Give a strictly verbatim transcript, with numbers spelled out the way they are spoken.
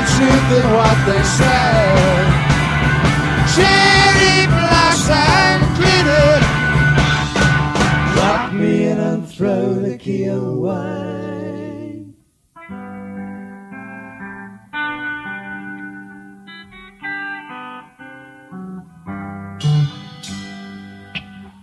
truth in what they say. Cherry blossom glitter. Lock me in and throw the key away.